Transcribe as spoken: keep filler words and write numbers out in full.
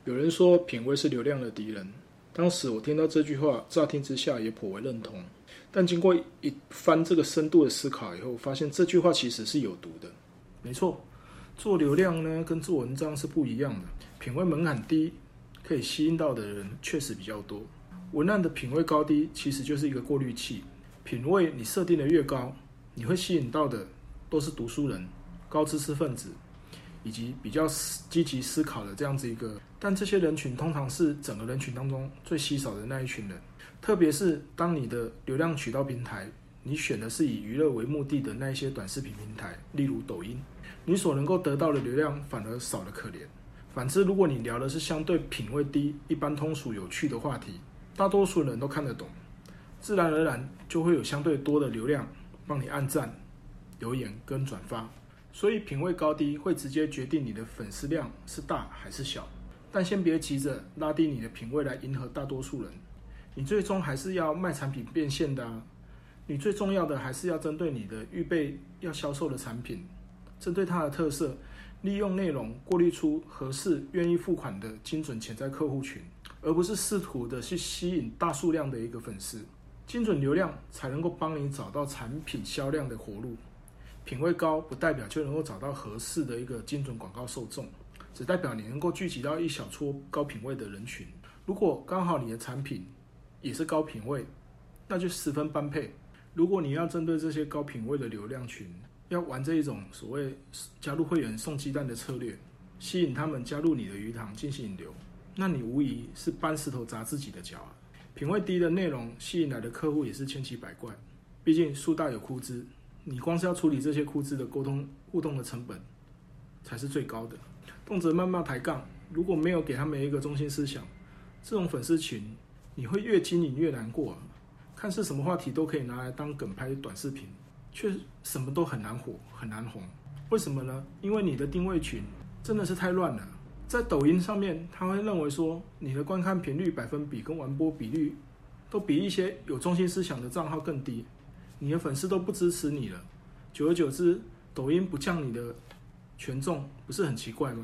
有人说品味是流量的敌人，当时我听到这句话，乍听之下也颇为认同。但经过一番这个深度的思考以后，发现这句话其实是有毒的。没错，做流量呢跟做文章是不一样的。品味门槛低，可以吸引到的人确实比较多。文案的品味高低其实就是一个过滤器，品味你设定的越高，你会吸引到的都是读书人、高知识分子以及比较积极思考的这样子一个，但这些人群通常是整个人群当中最稀少的那一群人。特别是当你的流量渠道平台，你选的是以娱乐为目的的那一些短视频平台，例如抖音，你所能够得到的流量反而少得可怜。反之，如果你聊的是相对品味低、一般通俗有趣的话题，大多数人都看得懂，自然而然就会有相对多的流量帮你按赞、留言跟转发。所以品味高低会直接决定你的粉丝量是大还是小。但先别急着拉低你的品味来迎合大多数人，你最终还是要卖产品变现的啊。你最重要的还是要针对你的预备要销售的产品，针对它的特色，利用内容过滤出合适愿意付款的精准潜在客户群，而不是试图的去吸引大数量的一个粉丝。精准流量才能够帮你找到产品销量的活路。品味高不代表就能够找到合适的一个精准广告受众，只代表你能够聚集到一小撮高品味的人群。如果刚好你的产品也是高品味，那就十分般配。如果你要针对这些高品味的流量群，要玩这一种所谓加入会员送鸡蛋的策略，吸引他们加入你的鱼塘进行引流，那你无疑是搬石头砸自己的脚啊。品味低的内容吸引来的客户也是千奇百怪，毕竟树大有枯枝，你光是要处理这些枯枝的沟通互动的成本才是最高的。动辄谩骂抬杠，如果没有给他们一个中心思想，这种粉丝群你会越经营越难过啊。看似什么话题都可以拿来当梗拍短视频，却什么都很难火很难红。为什么呢？因为你的定位群真的是太乱了。在抖音上面，他会认为说你的观看频率百分比跟完播比率都比一些有中心思想的账号更低，你的粉丝都不支持你了，久而久之，抖音不降你的权重，不是很奇怪吗？